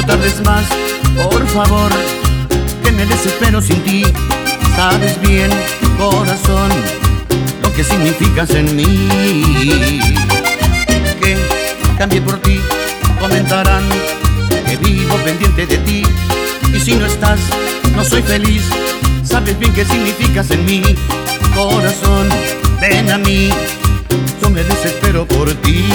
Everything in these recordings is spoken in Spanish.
tardes más, por favor, que me desespero sin ti. Sabes bien, corazón, lo que significas en mí. Que cambié por ti, comentarán que vivo pendiente de ti. Y si no estás, no soy feliz. Sabes bien qué significas en mí. Corazón, ven a mí, yo me desespero por ti.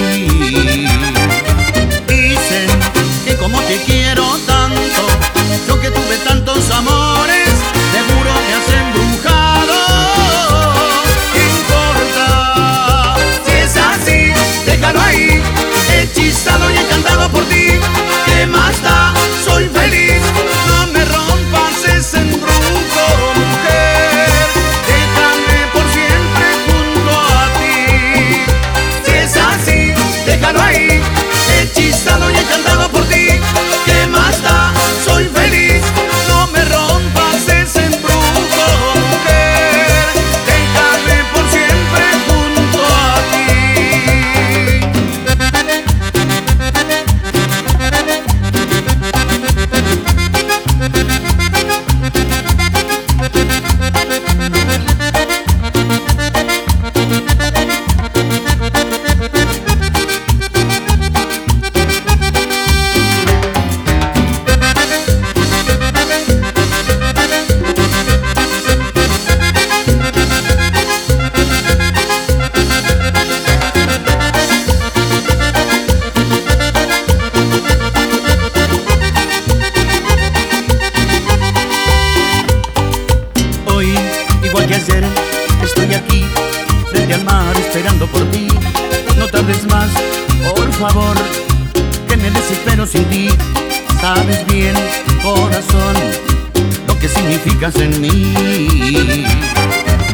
Dicen que como te quiero tanto, yo que tuve tantos amores, seguro me has embrujado. ¿Qué importa? Si es así, déjalo ahí, hechizado y encantado por ti. ¿Qué más da? Soy feliz. No me rompas ese embrujo, mujer. Déjame por siempre junto a ti. Si es así, déjalo ahí, hechizado y encantado por ti. ¿Qué más da? Soy feliz. No me rompas ese embrujo, mujer. Déjame por siempre junto a ti. Hoy, igual que ayer, estoy aquí, frente al mar, esperando por ti. No tardes más, por favor, que me desespero sin ti. Sabes bien, corazón, lo que significas en mí.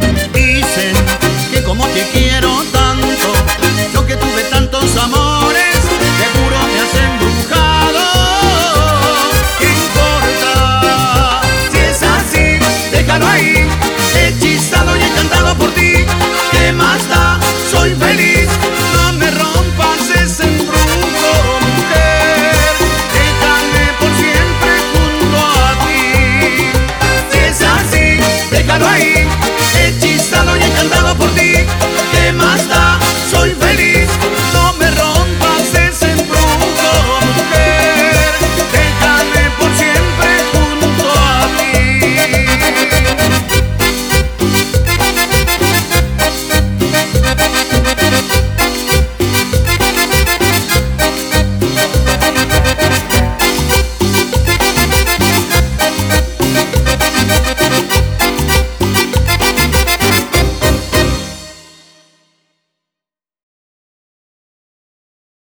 Dicen que como te quiero tanto, yo que tuve tantos amores,